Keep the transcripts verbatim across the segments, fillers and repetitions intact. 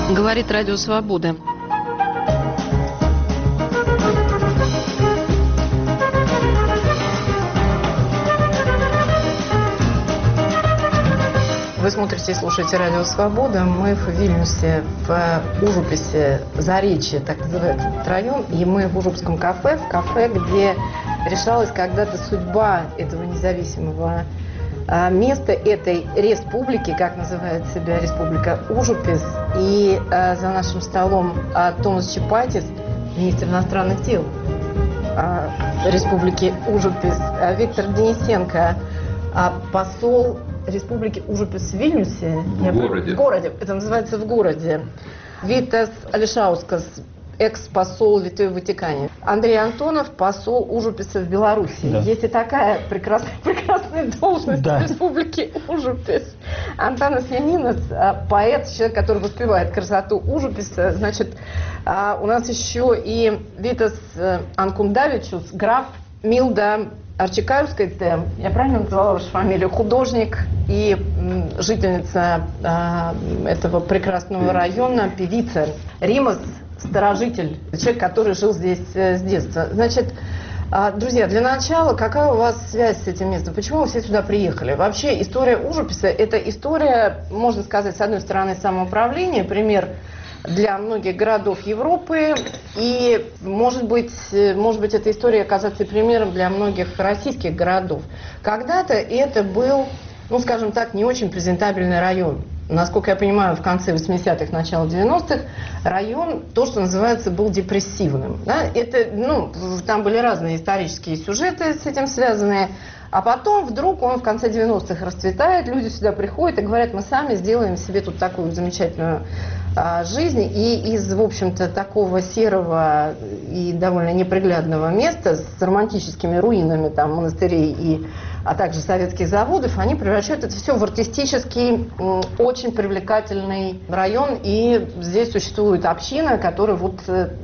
Говорит Радио Свобода. Вы смотрите и слушаете Радио Свобода. Мы в Вильнюсе, в Ужуписе, Заречье, так называется этот район. И мы в Ужупском кафе, в кафе, где решалась когда-то судьба этого независимого а, места, этой республики, как называет себя республика Ужупис. И а, за нашим столом а, Томас Чапатис, министр иностранных дел а, республики Ужупис, а, Виктор Денисенко, а, посол Республики Ужупис в Вильнюсе. В городе. В городе. Это называется в городе. Витас Алишаускас, экс-посол Литвы в Ватикане. Андрей Антонов, посол Ужуписа в Беларуси. Да. Есть и такая прекрасная, прекрасная должность да. в Республике Ужупис. Антонас Янинас, поэт, человек, который воспевает красоту Ужуписа. Значит, у нас еще и Витас Анкундавичус, граф Милда Арчикаевская, я правильно назвала вашу фамилию, художник и м, жительница а, этого прекрасного района, певица. Римас, старожитель, человек, который жил здесь э, с детства. Значит, а, друзья, для начала, какая у вас связь с этим местом? Почему вы все сюда приехали? Вообще, история Ужуписа – это история, можно сказать, с одной стороны, самоуправления, пример для многих городов Европы, и, может быть, может быть, эта история оказаться примером для многих российских городов. Когда-то это был, ну, скажем так, не очень презентабельный район. Насколько я понимаю, в конце восьмидесятых, начало девяностых район, то, что называется, был депрессивным. Да? Это, ну, там были разные исторические сюжеты с этим связанные. А потом вдруг он в конце девяностых расцветает, люди сюда приходят и говорят, мы сами сделаем себе тут такую замечательную а, жизнь. И из, в общем-то, такого серого и довольно неприглядного места с романтическими руинами там, монастырей, и, а также советских заводов, они превращают это все в артистический, очень привлекательный район. И здесь существует община, которая вот,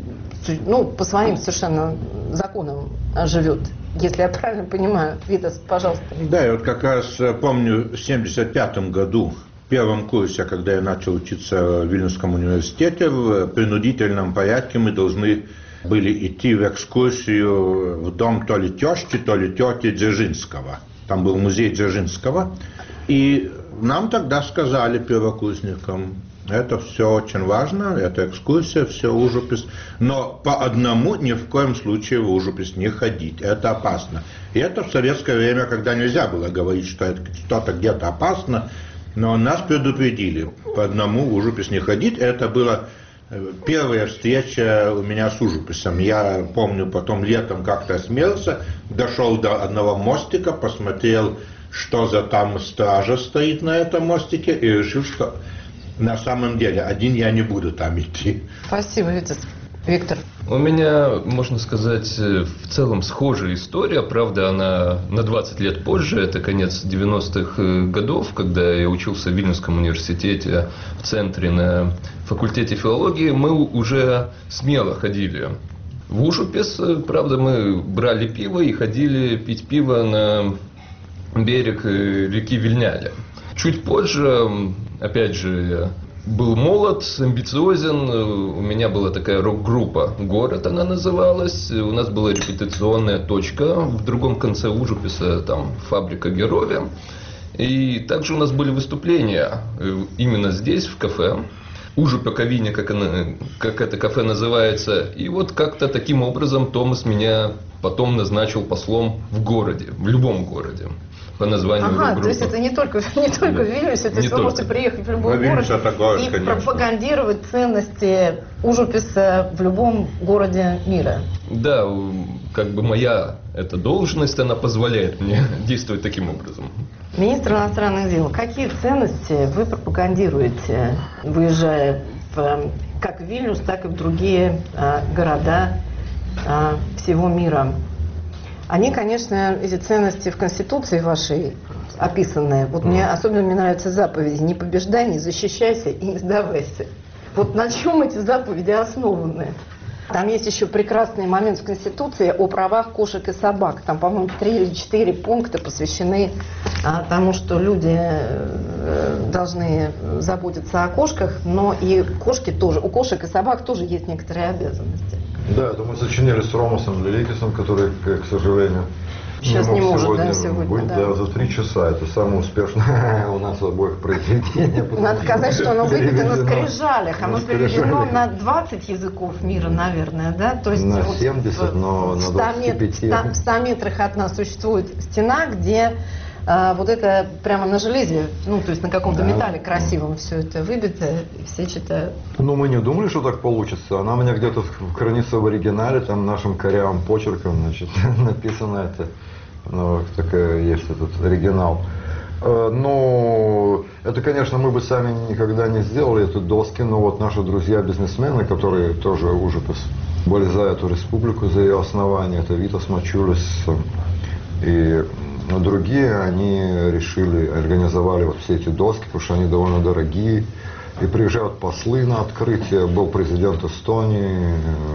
ну, по своим совершенно законам живет. Если я правильно понимаю. Витас, пожалуйста. Да, я вот как раз помню в семьдесят пятом году, в первом курсе, когда я начал учиться в Вильнюсском университете, в принудительном порядке мы должны были идти в экскурсию в дом то ли тещи, то ли тети Дзержинского. Там был музей Дзержинского. И нам тогда сказали, первокурсникам, это все очень важно, это экскурсия, все Ужупис. Но по одному ни в коем случае в Ужупис не ходить, это опасно. И это в советское время, когда нельзя было говорить, что это что-то где-то опасно, но нас предупредили, по одному в Ужупис не ходить. Это была первая встреча у меня с Ужуписом. Я помню, потом летом как-то осмелился, дошел до одного мостика, посмотрел, что за там стража стоит на этом мостике, и решил, что на самом деле один я не буду там идти. Спасибо, Витас. Виктор. У меня, можно сказать, в целом схожая история. Правда, она на двадцать лет позже. Это конец девяностых годов, когда я учился в Вильнюсском университете в центре на факультете филологии. Мы уже смело ходили в Ужупис. Правда, мы брали пиво и ходили пить пиво на берег реки Вильняля. Чуть позже, опять же, я был молод, амбициозен, у меня была такая рок-группа «Город» она называлась, у нас была репетиционная точка в другом конце Ужуписа, там фабрика Геровия, и также у нас были выступления именно здесь, в кафе, Ужупековине, как, она, как это кафе называется, и вот как-то таким образом Томас меня потом назначил послом в городе, в любом городе. По названию ага, группы. То есть это не только, не только да. в Вильнюсе, то есть вы можете приехать в любой город город, и конечно. пропагандировать ценности Ужуписа в любом городе мира. Да, как бы моя эта должность, она позволяет мне действовать таким образом. Министр иностранных дел, какие ценности вы пропагандируете, выезжая в, как в Вильнюс, так и в другие а, города а, всего мира? Они, конечно, эти ценности в Конституции вашей описанные. Вот мне особенно мне нравятся заповеди: не побеждай, не защищайся и не сдавайся. Вот на чем эти заповеди основаны? Там есть еще прекрасный момент в Конституции о правах кошек и собак. Там, по-моему, три или четыре пункта посвящены а, тому, что люди э, должны заботиться о кошках, но и кошки тоже, у кошек и собак тоже есть некоторые обязанности. Да, это мы сочинили с Ромасом Лиликисом, который, к сожалению, Сейчас не, не может, сегодня, да, сегодня, быть, да. да, за три часа. Это самое успешное у нас обоих произведение. Надо сказать, что оно выйдет на скрижалях, оно переведено на двадцать языков мира, наверное, да? То есть на вот семьдесят, но на двадцать пять. В ста метрах от нас существует стена, где а, вот это прямо на железе, ну, то есть на каком-то да. металле красивом все это выбито, и все читают. Ну, мы не думали, что так получится. Она у меня где-то хранится в оригинале, там нашим корявым почерком, значит, написано это. Ну, такая есть этот оригинал. Ну, это, конечно, мы бы сами никогда не сделали, эти доски, но вот наши друзья-бизнесмены, которые тоже ужипас, были за эту республику, за ее основание, это Витас Мачулис и другие, они решили, организовали вот все эти доски, потому что они довольно дорогие, и приезжают послы на открытие, был президент Эстонии.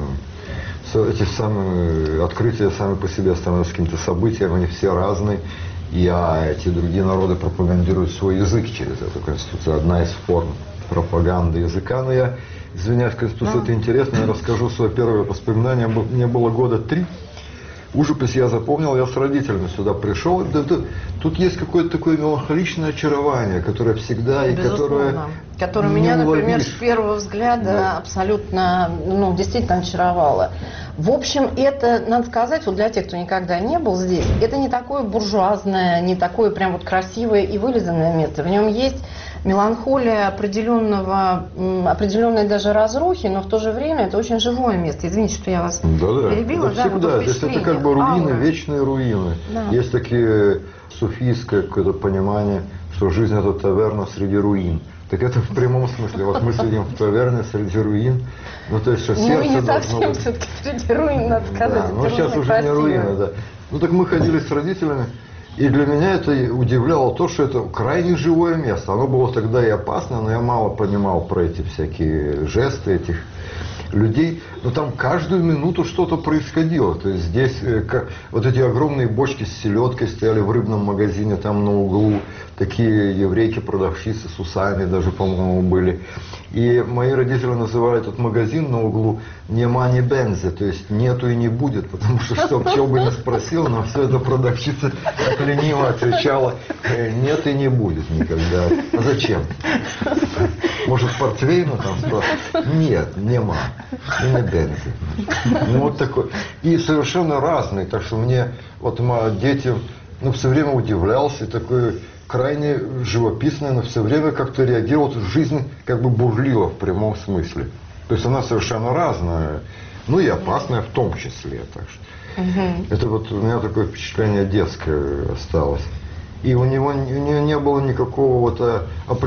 Эти самые открытия сами по себе становятся каким-то событием, они все разные, и а эти другие народы пропагандируют свой язык через эту Конституцию. Одна из форм пропаганды языка. Но я, извиняюсь, Конституция, это интересно, я расскажу свое первое воспоминание. Мне было года три. Ужас я запомнил, я с родителями сюда пришел. Тут есть какое-то такое меланхоличное очарование, которое всегда и безусловно, которое... Которое меня, например, с первого взгляда да. абсолютно, ну, действительно очаровало. В общем, это, надо сказать, вот для тех, кто никогда не был здесь, это не такое буржуазное, не такое прям вот красивое и вылизанное место. В нем есть меланхолия определенного, определенной даже разрухи, но в то же время это очень живое место. Извините, что я вас да, перебила. да, всегда. Да, здесь это как бы руины, Аура. вечные руины. Да. Есть такие суфийское какое-то понимание, что жизнь это таверна среди руин. Так это в прямом смысле. Вот мы сидим в таверне среди руин. Ну, то есть, что сердце ну, не должно совсем быть... все-таки среди руин, надо сказать. Да, но сейчас уже красиво. Не руины, да. Ну, так мы ходили с родителями, и для меня это удивляло то, что это крайне живое место. Оно было тогда и опасно, но я мало понимал про эти всякие жесты этих людей, но там каждую минуту что-то происходило. То есть здесь как, вот эти огромные бочки с селедкой стояли в рыбном магазине там на углу, такие еврейки-продавщицы с усами даже, по-моему, были. И мои родители называли этот магазин на углу «Нема ни бензе», то есть нету и не будет, потому что, что кто бы ни спросил, но все это продавщица так лениво отвечала: нет и не будет никогда. А зачем? Может, портвейна там спрашивают? Нет, нема. И не бензе. Ну, вот такой. И совершенно разный. Так что мне, вот мои дети, ну, все время удивлялся, и такой крайне живописный, но все время как-то реагировал. Жизнь как бы бурлила в прямом смысле. То есть она совершенно разная, ну и опасная в том числе. Так что. Угу. Это вот у меня такое впечатление детское осталось. И у него, у него не было никакого вот, а,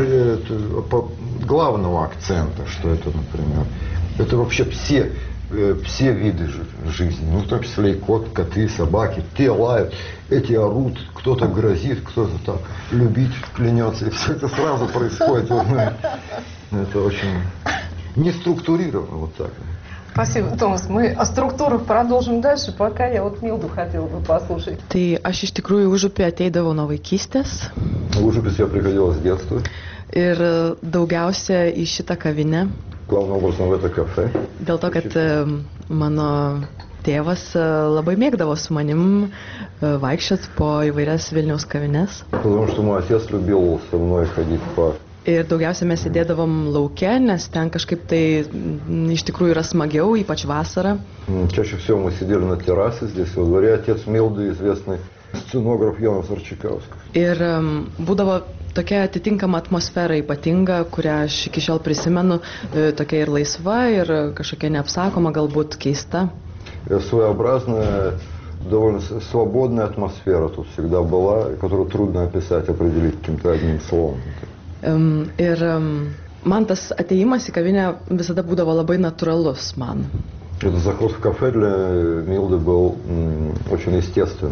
а, главного акцента, что это, например. Это вообще все, все виды жизни, ну, в том числе и кот, коты, собаки, те лают, эти орут, кто-то грозит, кто-то там любить клянется, и все это сразу происходит. Это очень неструктурировано вот так. Спасибо, Томас. Мы о структурах продолжим дальше, пока я вот Милду хотела бы послушать. Tai aš iš tikrųjų Užupį ateidavau nuo vaikystės. Užupis я приходила с детства. Ir daugiausia į šitą kavinę. Главным образом в это кафе. Dėl to, kad mano tėvas labai mėgdavo su manim vaikščioti po įvairias Vilniaus kavines. Потому что мой отец любил со мной ходить по. Ir daugiausia mes sėdėdavom lauke, nes ten kažkaip tai iš tikrųjų yra smagiau, ypač vasarą. Чаще всего мы сидели на террасе здесь во дворе. Отец Милды, известный сценограф Jonas Arčikauskas. Ir um, būdavo tokia atitinkama atmosfera ypatinga, kurią aš iki šiol prisimenu, tokia ir laisva, ir kažkokia neapsakoma, galbūt keista. Своеобразная, довольно свободная атмосфера тут всегда была, которую трудно описать, определить каким-то одним словом. Um, ir um, man tas atėjimas į kavinę visada būdavo labai natūralus man. Этот заход в кафе для Милды был м, очень естественным.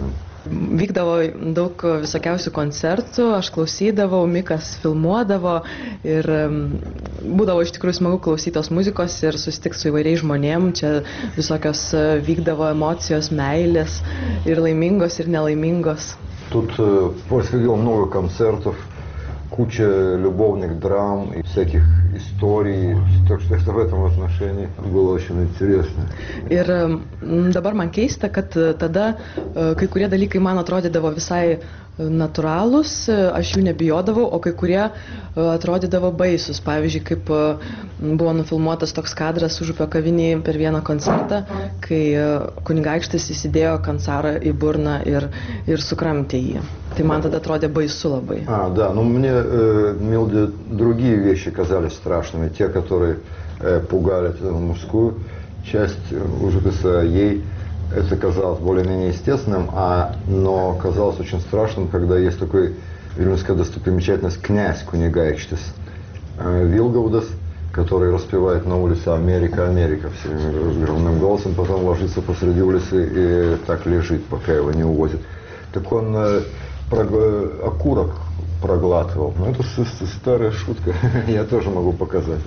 Vykdavo daug visokiausių koncertų, aš klausydavau, Mikas filmuodavo ir būdavo iš tikrųjų smagu klausytos muzikos ir susitikti su įvairiais žmonėm. Čia visokios vykdavo emocijos, meilės ir laimingos, ir nelaimingos. Тут происходило много концертов, куча любовных драм и всяких историй, так что это в этом отношении было очень интересно. Ir dabar man keista, kad tada kai kurie dalykai man atrodydavo visai natūralūs, aš jų nebijodavau, o kai kurie atrodydavo baisus. Pavyzdžiui, kaip buvo nufilmuotas toks kadras Užupio kavinėje per vieną koncertą, kai kunigaikštis įsidėjo kancarą į burną ir, ir sukramtė jį. Tai man тогда atrodė baisu labai. А, да, но мне, э, Милде, другие вещи казались страшными. Те, которые э, пугали мужскую часть ужаса, ей это казалось более-менее естественным, а, но казалось очень страшным, когда есть такой вильнюсская достопримечательность князь Кунигайкштис э, Вилгаудас, который распевает на улице «Америка, Америка» всем разгромным голосом, потом ложится посреди улицы и так лежит, пока его не увозят. Так он э, прог... окурок проглатывал. Ну, это старая шутка. Я тоже могу показать.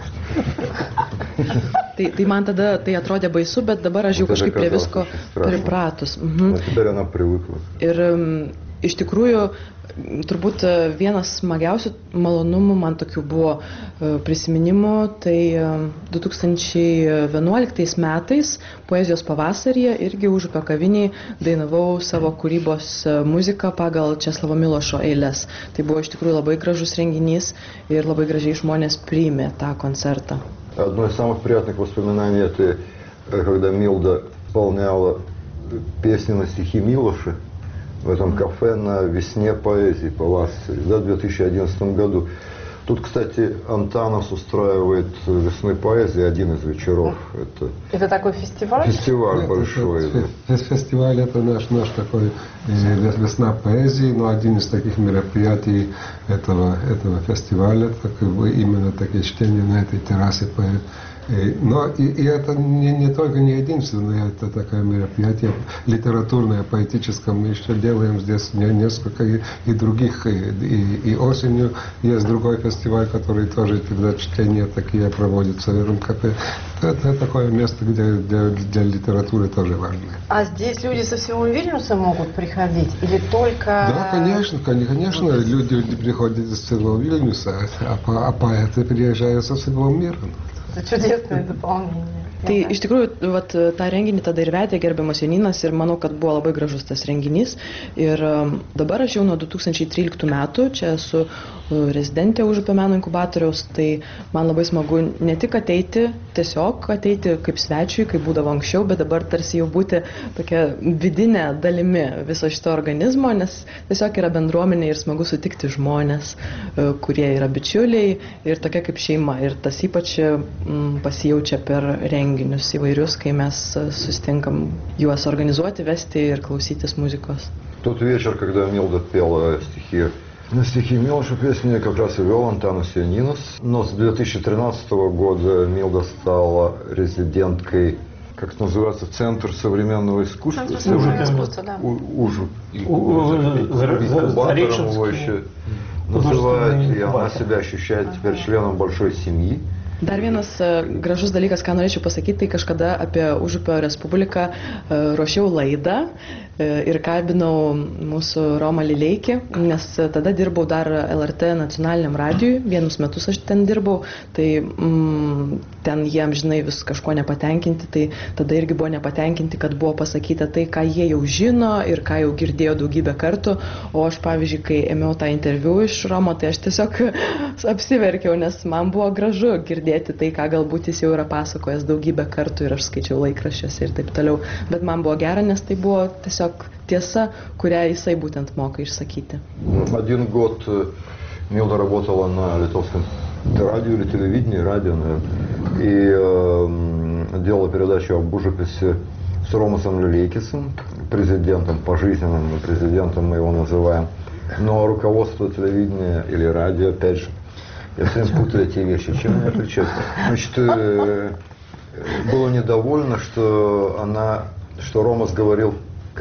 Tai, tai man tada tai atrodė baisu, bet dabar aš jau kažkaip prie visko pripratus. Mhm. Ir iš tikrųjų, turbūt vienas smagiausių malonumų man tokių buvo prisiminimų, tai du tūkstančiai vienuoliktais metais poezijos pavasaryje irgi Užupio kavinėje dainavau savo kūrybos muziką pagal Česlavo Milošo eiles. Tai buvo iš tikrųjų labai gražus renginys ir labai gražiai žmonės priėmė tą koncertą. Одно из самых приятных воспоминаний это когда Милда исполняла песни на стихи Милоша в этом кафе на весне поэзии по Лассере, да, в две тысячи одиннадцатом году. Тут, кстати, Антанос устраивает весны поэзии один из вечеров. Это, это такой фестиваль? Фестиваль это, большой. Это, да. Фестиваль это наш, наш такой весна поэзии, но один из таких мероприятий этого, этого фестиваля, так, именно такие чтения на этой террасе поэзии. Но и, и это не, не только не единственное, это такое мероприятие литературное, поэтическое. Мы еще делаем здесь несколько и, и других. И, и, и осенью есть другой фестиваль, который тоже тогда чтения такие проводятся в этом кафе. Это, это такое место, где для, для литературы тоже важно. А здесь люди со всего Вильнюса могут приходить или только... Да, конечно, конечно, вот. люди, люди приходят из всего Вильнюса, а, а поэты приезжают со всего мира. Это чудесное дополнение. Tai iš tikrųjų, vat, tą renginį tada ir vedė gerbiamas Janinas ir manau, kad buvo labai gražus tas renginys. Ir dabar aš jau nuo du tūkstančiai tryliktų metų čia esu rezidentė Užupio meno inkubatoriaus, tai man labai smagu ne tik ateiti, tiesiog ateiti kaip svečiui, kaip būdavo anksčiau, bet dabar tarsi jau būti tokia vidinė dalimi viso šito organizmo, nes tiesiog yra bendruomenė ir smagu sutikti žmonės, kurie yra bičiuliai ir tokia kaip šeima. Ir tas ypač mm, pasijaučia per renginius įvairius, kai mes susitinkam juos organizuoti, vesti ir klausytis muzikos. Тот вечер, когда Милда пела стихи, на стихи Милоша песни как раз и вел Антанос Янинос. Но с две тысячи тринадцатого года Милда стала резиденткой, как это называется, Центр современного искусства. Центр современного искусства, да. Ужу. Инкубатором его еще называют, и она себя ощущает теперь членом большой семьи. Dar vienas gražus dalykas, ką norėčiau pasakyti, tai kažkada apie Užupio Respubliką ruošiau laidą ir kalbinau mūsų Romą Lileikį, nes tada dirbau dar L R T nacionaliniam radijui, vienus metus aš ten dirbau, tai mm, ten jie amžinai vis kažko nepatenkinti, tai tada irgi buvo nepatenkinti, kad buvo pasakyta tai, ką jie jau žino ir ką jau girdėjo daugybę kartų, o aš, pavyzdžiui, kai ėmiau tą interviu iš Romo, tai aš tiesiog apsiverkiau, nes man buvo gražu girdėti tai, ką galbūt jis jau yra pasakojęs daugybę kartų ir aš skaičiau laikraščiuose ir taip toliau, bet man buvo gera, nes tai buvo tiesiog tiesa, kurią jisai būtent moka išsakyti. Один год Милда работала на литовском радио или телевидении, радио, наверное, и э, делала передачу об Užupise с Ромасом Лилейкисом, президентом, пожизненным президентом мы его называем. Но руководство телевидения или радио, опять же, я все время путаю эти вещи. Чем они отличаются? Значит, э, было недовольно, что она, что Ромас говорил, как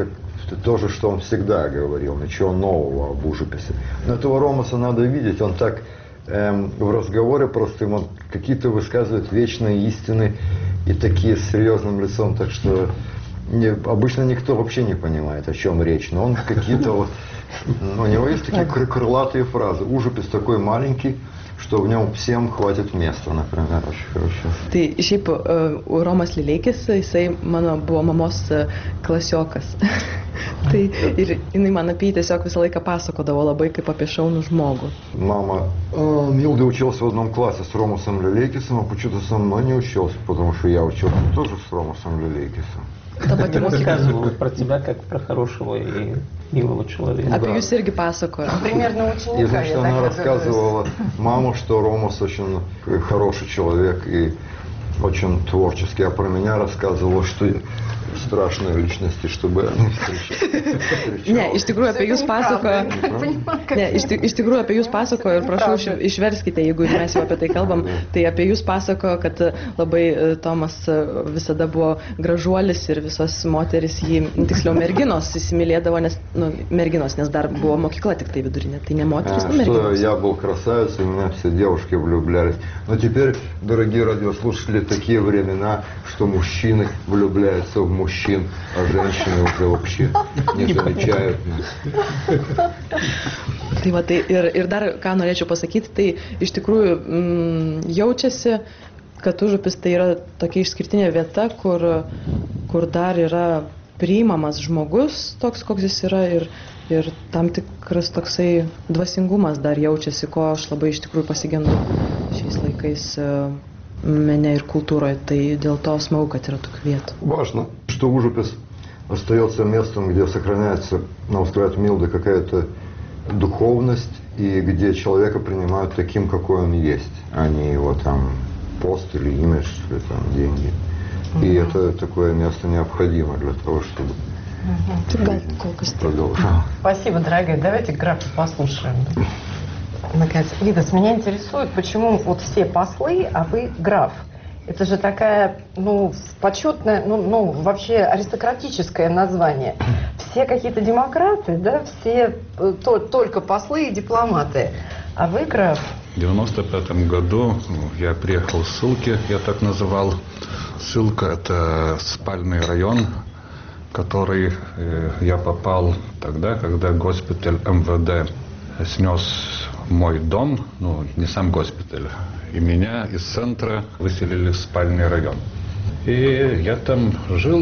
то же, что он всегда говорил, ничего нового об ужуписе. Но этого Ромаса надо видеть, он так эм, в разговоре простым, он какие-то высказывает вечные истины и такие с серьезным лицом, так что не, обычно никто вообще не понимает, о чем речь, но он какие-то вот, у него есть такие крылатые фразы. Ужупис такой маленький, что в нем всем хватит места, например, очень хорошо. Tai šiaip uh, Romas Lileikis, jisai mano buvo mamos uh, klasiokas. Tai ir jinai man apie jį tiesiog visą laiką pasakodavo labai kaip apie šaunų žmogų. Мама э, Милда училась в одном классе с Ромасом Лилейкисом, а почему-то со мной не учился, потому что я учился тоже с Ромасом Лилейкисом. Рассказывают про тебя как про хорошего и милого человека. Apie jūs irgi pasakojo. Примерно ученика. И значит, я она так рассказывала маму, что Ромас очень хороший человек и очень творческий, а про меня рассказывала, что страшные личности, чтобы они встречались. Ne, iš tikrųjų apie jūs pasakojo. Ne, iš, iš tikrųjų apie jūs pasakojo ir prašau iš, išverskite, jeigu mes jau apie tai kalbam. Tai apie jūs pasakojo, kad labai Tomas visada buvo gražuolis ir visos moteris jį, tiksliau merginos įsimylėdavo, nes, nu, merginos, nes dar buvo mokykla tik tai vidurinė, tai ne moteris, а, nu merginos. Я был красавец, и в меня все девушки влюблялись. Но теперь, дорогие радиослушатели, такие времена, что мужчины влюбляются в мужчин, а женщины уже вообще не замечают. Tai va, tai ir, ir dar ką norėčiau pasakyti, tai iš tikrųjų mm, jaučiasi, kad Užupis tai yra tokia išskirtinė vieta, kur, kur dar yra priimamas žmogus toks, koks jis yra ir, ir tam tikras toksai dvasingumas dar jaučiasi, ko aš labai iš tikrųjų pasigendu šiais laikais mene ir kultūroje, tai dėl to smagu, kad yra tokių vietų. Важно, что Ужупис остается местом, где сохраняется, на взгляд Милды, какая-то духовность, и где человека принимают таким, какой он есть, а не его там пост или имидж, или там деньги. Mm-hmm. И это такое место необходимо для того, чтобы mm-hmm. продолжить. Спасибо, дорогая. Давайте графа послушаем. Наконец, Витас, меня интересует, почему вот все послы, а вы граф. Это же такая, ну, почетное, ну, ну, вообще аристократическое название. Все какие-то демократы, да, все то, только послы и дипломаты. А вы граф? В девяносто пятом году я приехал с Ссылки, я так называл. Ссылка – это спальный район, в который я попал тогда, когда госпиталь эм вэ дэ снес мой дом, ну, не сам госпиталь, и меня из центра выселили в спальный район. И я там жил,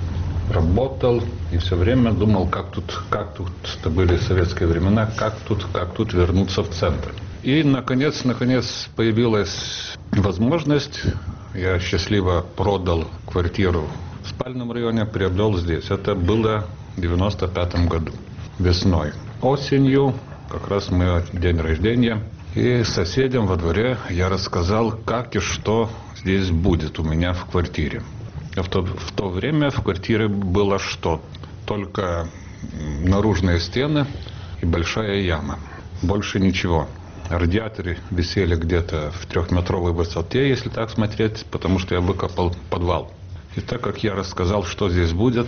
работал, и все время думал, как тут, как тут, это были советские времена, как тут, как тут вернуться в центр. И, наконец, наконец появилась возможность, я счастливо продал квартиру в спальном районе, приобрел здесь. Это было в девяносто пятом году, весной. Осенью, как раз мой день рождения, и соседям во дворе я рассказал, как и что здесь будет у меня в квартире. В то, в то время в квартире было что? Только наружные стены и большая яма. Больше ничего. Радиаторы висели где-то в трехметровой высоте, если так смотреть, потому что я выкопал подвал. И так как я рассказал, что здесь будет,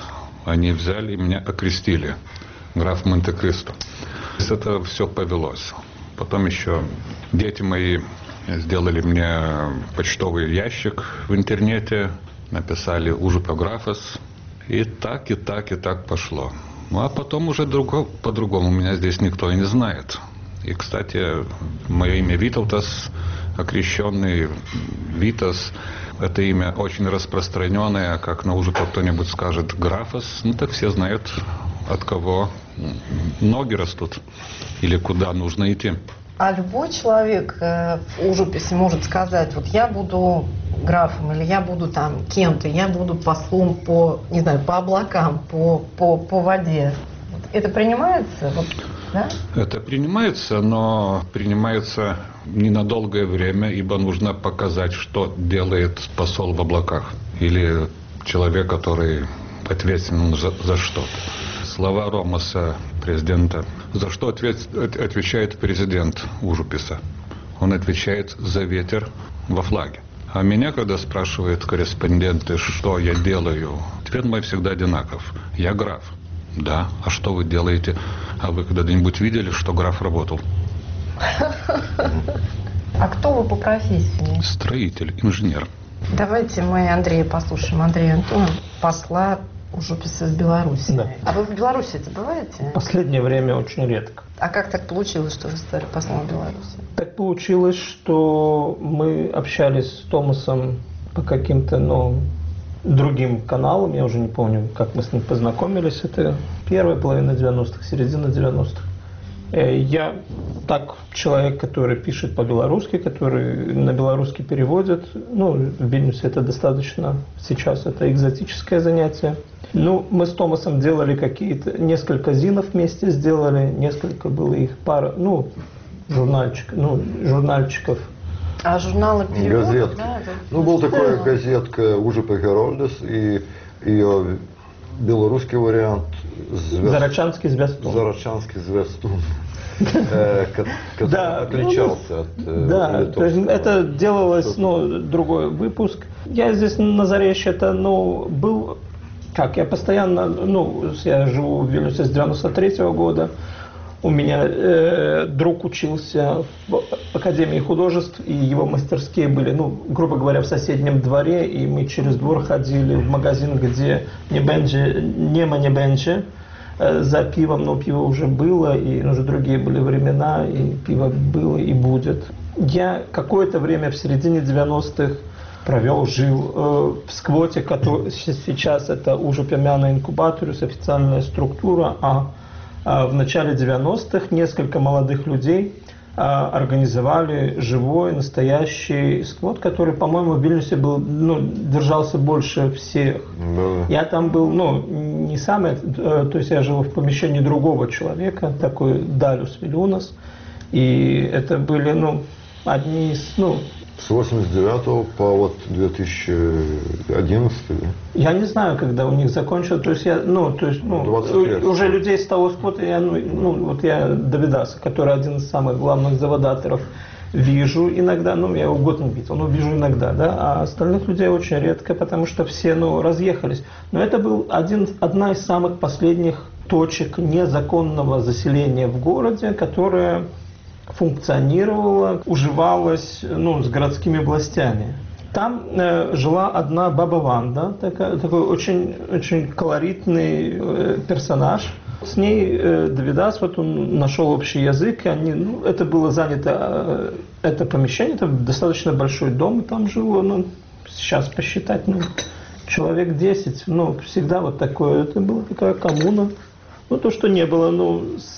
они взяли и меня окрестили. Граф Монте-Кристо. С этого все повелось. Потом еще дети мои сделали мне почтовый ящик в интернете, написали «Ужупографос». И так, и так, и так пошло. Ну, а потом уже друго, по-другому меня здесь никто и не знает. И, кстати, мое имя Виталтас, окрещенный Витас, это имя очень распространенное, как на Ужупе кто-нибудь скажет «Графос», ну так все знают, от кого ноги растут или куда нужно идти. А любой человек э, в Ужуписе может сказать, вот я буду графом, или я буду там кем-то, я буду послом по, не знаю, по облакам, по, по, по воде. Это принимается? Вот, да? Это принимается, но принимается не на долгое время, ибо нужно показать, что делает посол в облаках или человек, который ответственен за, за что-то. Слова Ромаса, президента. За что ответ, отвечает президент Ужуписа? Он отвечает за ветер во флаге. А меня, когда спрашивают корреспонденты, что я делаю, ответ мой всегда одинаков. Я граф. Да. А что вы делаете? А вы когда-нибудь видели, что граф работал? А кто вы по профессии? Строитель, инженер. Давайте мы Андрея послушаем. Андрей Антонов, посла Ужуписа в Беларуси. Да. А вы в Беларуси это бываете? В последнее время очень редко. А как так получилось, что вы стали послом в Беларуси? Так получилось, что мы общались с Томасом по каким-то, ну, другим каналам. Я уже не помню, как мы с ним познакомились. Это первая половина девяностых, середина девяностых. Я так человек, который пишет по-белорусски, который на белорусский переводит. Ну, в Вильнюсе это достаточно сейчас, это экзотическое занятие. Ну, мы с Томасом делали какие-то, несколько зинов вместе сделали, несколько было их пара, ну, журнальчик, ну, журнальчиков. А журналы переводят? Газетки. Да, это... Ну, была такая газетка «Ужупа Герольдес», и ее белорусский вариант звезд... Зарочанский звездун. Зарочанский звездун, который отличался от Да, то есть это делалось, ну, другой выпуск. Я здесь на Заречье, это, ну, был, как, я постоянно, ну, я живу в Вильнюсе с девяносто третьего года. У меня э, друг учился в Академии художеств, и его мастерские были, ну, грубо говоря, в соседнем дворе, и мы через двор ходили в магазин, где не бенджи, нема не бенджи, э, за пивом, но пиво уже было, и уже другие были времена, и пиво было и будет. Я какое-то время в середине девяностых провел, жил э, в сквоте, который сейчас это Ужупемяна инкубаториус, официальная структура, а в начале девяностых несколько молодых людей а, организовали живой, настоящий сквот, который, по-моему, в Вильнюсе был, ну, держался больше всех. Да. Я там был, ну, не самый, то есть я жил в помещении другого человека, такой Далюс Вилюнас, и это были, ну, одни из, ну... С восемьдесят девятого по вот две тысячи одиннадцатый. Я не знаю, когда у них закончилось, то есть я, ну, то есть, ну, уже людей с того сквота, я, ну, ну, вот я Давидаса, который один из самых главных заводаторов, вижу иногда, ну, я его год не видел, но вижу иногда, да, а остальных людей очень редко, потому что все, ну, разъехались. Но это был один, одна из самых последних точек незаконного заселения в городе, которая функционировала, уживалась, ну, с городскими властями. Там э, жила одна баба Ванда, такая, такой очень, очень колоритный э, персонаж. С ней э, Давидас, вот он нашел общий язык, и они, ну, это было занято, э, это помещение, это достаточно большой дом, и там жило, ну, сейчас посчитать, ну, человек десять, ну, всегда вот такое, это была такая коммуна. Ну, то, что не было, ну,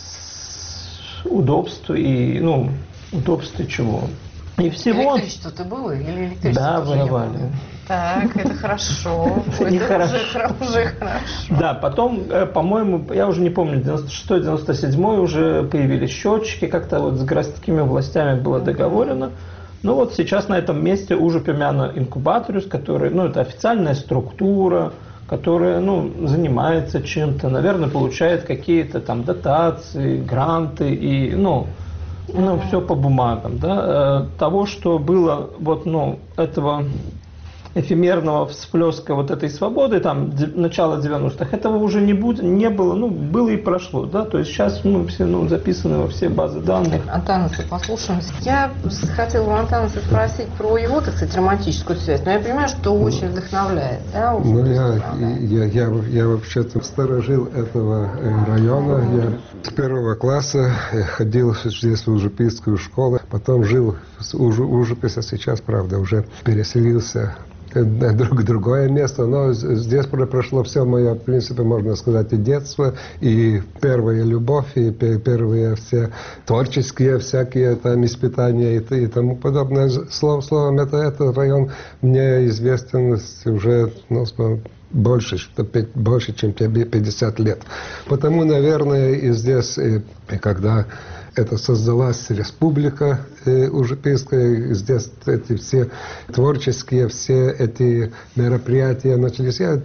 удобств и, ну, удобств и чего. И всего... Электричество-то было или электричество? Да, воровали. Так, это хорошо. Это уже хорошо. Да, потом, по-моему, я уже не помню, девяносто шестой девяносто седьмой уже появились счетчики, как-то вот с городскими властями было договорено. Ну вот сейчас на этом месте Ужупемяна инкубаториус, который, ну, это официальная структура, которая, ну, занимается чем-то, наверное, получает какие-то там дотации, гранты и, ну, ну, все по бумагам, да. Того, что было, вот, ну, этого эфемерного всплеска вот этой свободы, там, начала девяностых, этого уже не будет, не было, ну, было и прошло, да, то есть сейчас, ну, все, ну, записаны во все базы данных. Антанаса, послушаем. Я хотела у Антанаса спросить про его, так сказать, романтическую связь, но я понимаю, что очень вдохновляет, да? Ну, я, я, я, я вообще-то сторожил этого района, я с первого класса ходил здесь в Ужуписскую школу, потом жил в Ужуписе, сейчас, правда, уже переселился в другое место, но здесь прошло все мое, в принципе, можно сказать, и детство, и первая любовь, и первые все творческие всякие там испытания и, и тому подобное. Словом, словом это, этот район мне известен уже, ну, больше, больше, чем пятьдесят лет. Потому, наверное, и здесь, и когда это создалась республика Ужипинской, здесь эти все творческие, все эти мероприятия начались. Я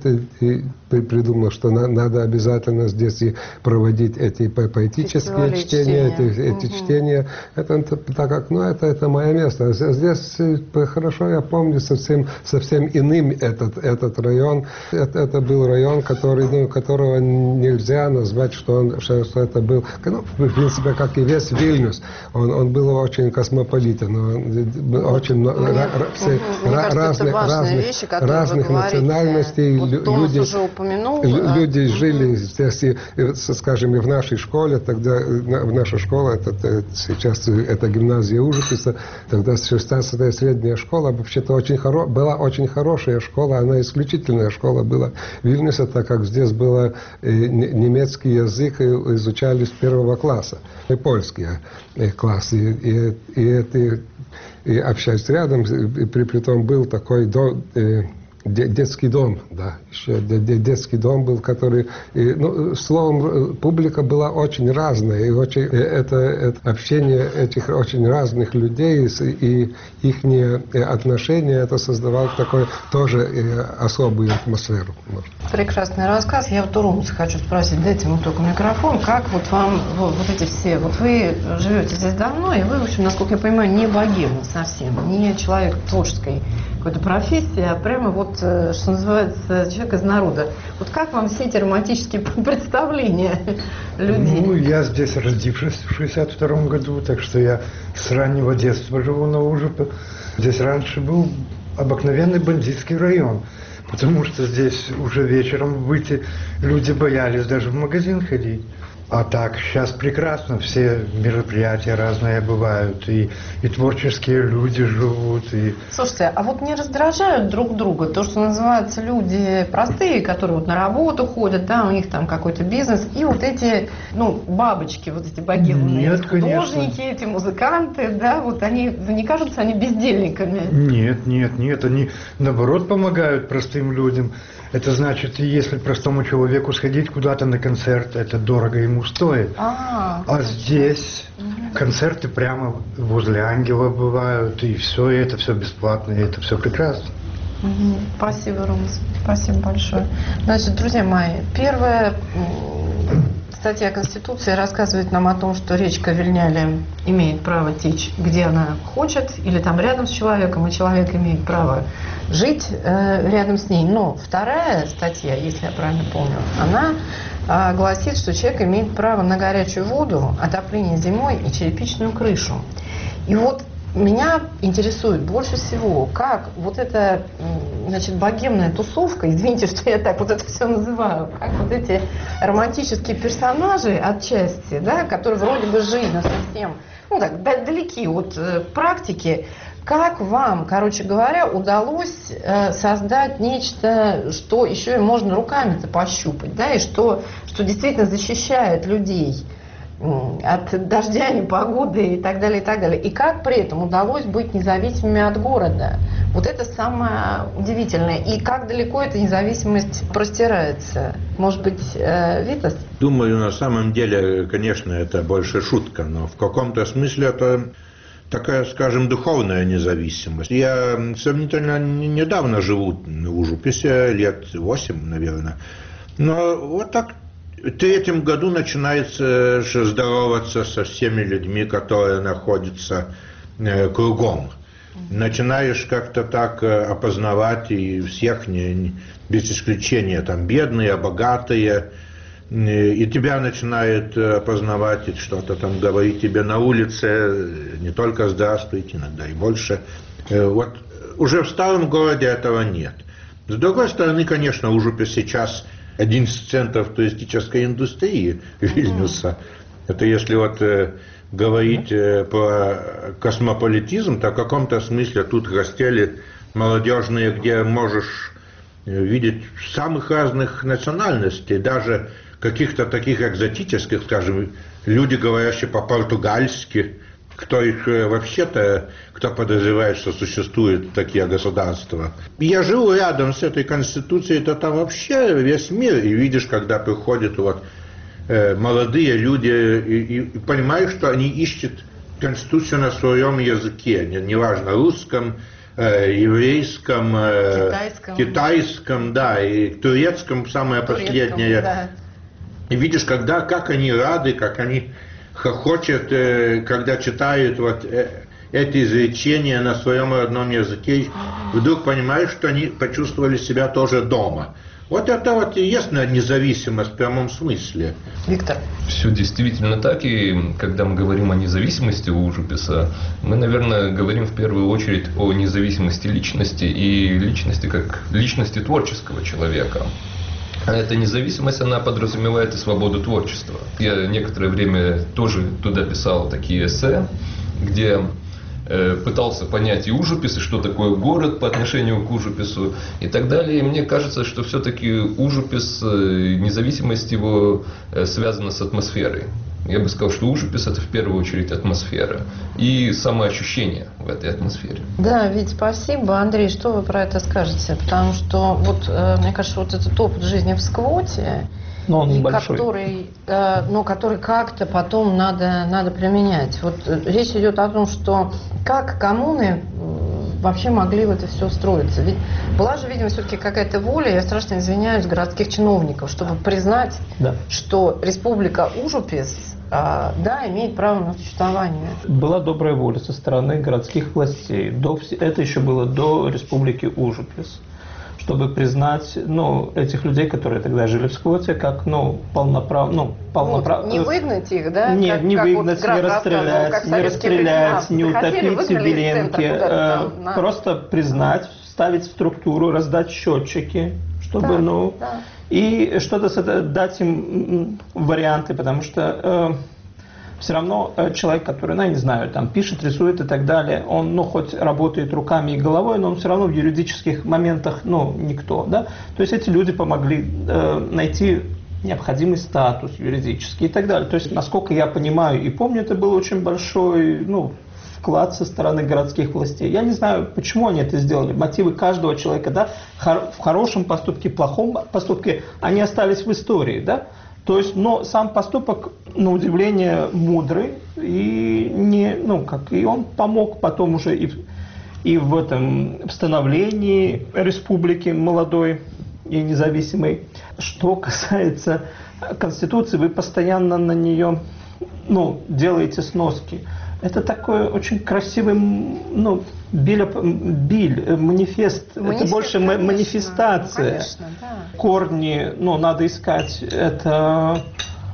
придумал, что надо обязательно здесь и проводить эти поэтические чтения, чтения. эти, эти угу. чтения. Это, так как, ну, это, это мое место. Здесь хорошо я помню совсем, совсем иным этот, этот район. Это, это был район, который, ну, которого нельзя назвать, что, он, что, что это был, ну, в принципе, как и весь Вильнюс. Он, он был очень космополитен, он, очень мне, ра, все, мне ра, кажется, разных, разных, вещи, разных национальностей. Вот люди, упомянул, люди да? жили здесь, и, скажем, и в нашей школе, тогда в наша школа, это, это, сейчас это гимназия Ужиписа, тогда шестнадцатая средняя школа, вообще-то очень хоро, была очень хорошая школа, она исключительная школа была Вильнюса, так как здесь был немецкий язык, изучали с первого класса, и польский класс, и, и, и, это, и общаясь рядом, и при, при том был такой дом, детский дом, да, еще детский дом был, который, и, ну, словом, публика была очень разная, и очень, это, это общение этих очень разных людей и их отношения, это создавало такой тоже особую атмосферу. Прекрасный рассказ. Я вот у Румса хочу спросить, дайте ему только микрофон, как вот вам вот, вот эти все, вот вы живете здесь давно, и вы, в общем, насколько я понимаю, не богема совсем, не человек творческой какой-то профессии, а прямо вот, что называется, человек из народа. Вот как вам все эти романтические представления людей? Ну, я здесь родившись в шестьдесят втором году, так что я с раннего детства живу на Ужипе. Здесь раньше был обыкновенный бандитский район, потому что здесь уже вечером выйти люди боялись даже в магазин ходить. А так, сейчас прекрасно, все мероприятия разные бывают, и, и творческие люди живут. И... Слушайте, а вот не раздражают друг друга то, что называется люди простые, которые вот на работу ходят, да, у них там какой-то бизнес, и вот эти, ну, бабочки, вот эти богемные, Нет, художники, конечно. эти музыканты, да, вот они, не кажутся они бездельниками? Нет, нет, нет, они наоборот помогают простым людям. Это значит, если простому человеку сходить куда-то на концерт, это дорого ему стоит. А, а здесь угу. концерты прямо возле Ангела бывают, и все, и это все бесплатно, и это все прекрасно. Угу. Спасибо, Румс. Спасибо большое. Значит, друзья мои, первое... Статья Конституции рассказывает нам о том, что речка Вильняли имеет право течь, где она хочет, или там рядом с человеком, и человек имеет право жить э, рядом с ней. Но вторая статья, если я правильно помню, она э, гласит, что человек имеет право на горячую воду, отопление зимой и черепичную крышу. И вот меня интересует больше всего, как вот эта, значит, богемная тусовка, извините, что я так вот это все называю, как вот эти романтические персонажи отчасти, да, которые вроде бы жили совсем, ну так, далеки от э, практики, как вам, короче говоря, удалось э, создать нечто, что еще и можно руками-то пощупать, да, и что, что действительно защищает людей от дождя, непогоды и так далее, и так далее. И как при этом удалось быть независимыми от города? Вот это самое удивительное. И как далеко эта независимость простирается? Может быть, э, Витас? Думаю, на самом деле, конечно, это больше шутка, но в каком-то смысле это такая, скажем, духовная независимость. Я сравнительно недавно живу в Ужуписе, лет восемь, наверное. Но вот так в третьем году начинается здороваться со всеми людьми, которые находятся кругом. Начинаешь как-то так опознавать и всех, не, без исключения, там, бедные, богатые, и тебя начинает опознавать, и что-то там говорить тебе на улице, не только «здравствуйте», иногда и больше. Вот уже в старом городе этого нет. С другой стороны, конечно, Ужупис сейчас один из центров туристической индустрии Вильнюса. Это если вот э, говорить э, про космополитизм, то в каком-то смысле тут гостели молодежные, где можешь видеть самых разных национальностей, даже каких-то таких экзотических, скажем, люди, говорящие по-португальски, кто их вообще-то, кто подозревает, что существуют такие государства. Я живу рядом с этой конституцией, то там вообще весь мир, и видишь, когда приходят вот э, молодые люди, и, и, и понимаешь, что они ищут Конституцию на своем языке, неважно, русском, э, еврейском, э, китайском. китайском, да, и турецком самое Турецком, последнее. Да. И видишь, когда, как они рады, как они хохочут, э, когда читают вот э, эти изречения на своем родном языке, вдруг понимаешь, что они почувствовали себя тоже дома. Вот это вот и есть независимость в прямом смысле. Виктор. Все действительно так, и когда мы говорим о независимости у живописи, мы, наверное, говорим в первую очередь о независимости личности и личности как личности творческого человека. А эта независимость, она подразумевает и свободу творчества. Я некоторое время тоже туда писал такие эссе, где пытался понять и ужупис, и что такое город по отношению к ужупису и так далее. И мне кажется, что все-таки ужупис, независимость его связана с атмосферой. Я бы сказал, что ужупис — это в первую очередь атмосфера и самоощущение в этой атмосфере. Да, Вить, спасибо. Андрей, что вы про это скажете? Потому что, вот, мне кажется, вот этот опыт жизни в сквоте, но он и небольшой. который, э, но который как-то потом надо, надо применять. Вот э, речь идет о том, что как коммуны э, вообще могли в это все устроиться. Ведь была же, видимо, все-таки какая-то воля, я страшно извиняюсь, городских чиновников, чтобы признать, да. что республика Ужупис, э, да, имеет право на существование. Была добрая воля со стороны городских властей. До, это еще было до республики Ужупис, чтобы признать, ну, этих людей, которые тогда жили в сквоте, как, ну, полноправ... ну, полноправ... Вот, не выгнать их, да? Нет, как, не как выгнать, вот не расстрелять, не расстрелять, не утопить в Беленке. Э, на... Просто признать, вставить в структуру, раздать счетчики, чтобы, да, ну, да. и что-то дать им варианты, потому что... Э, все равно человек, который, ну, я не знаю, там пишет, рисует и так далее, он, ну, хоть работает руками и головой, но он все равно в юридических моментах, ну, никто, да. То есть эти люди помогли э, найти необходимый статус юридический и так далее. То есть, насколько я понимаю и помню, это был очень большой, ну, вклад со стороны городских властей. Я не знаю, почему они это сделали. Мотивы каждого человека, да, в хорошем поступке, в плохом поступке, они остались в истории, да. То есть, но сам поступок, на удивление, мудрый, и, не, ну, как, и он помог потом уже и, и в этом становлении республики молодой и независимой. Что касается Конституции, вы постоянно на нее, ну, делаете сноски. Это такой очень красивый, ну, биль, биль манифест, манифест, это больше конечно, манифестация. Ну, конечно, да. Корни, ну, надо искать это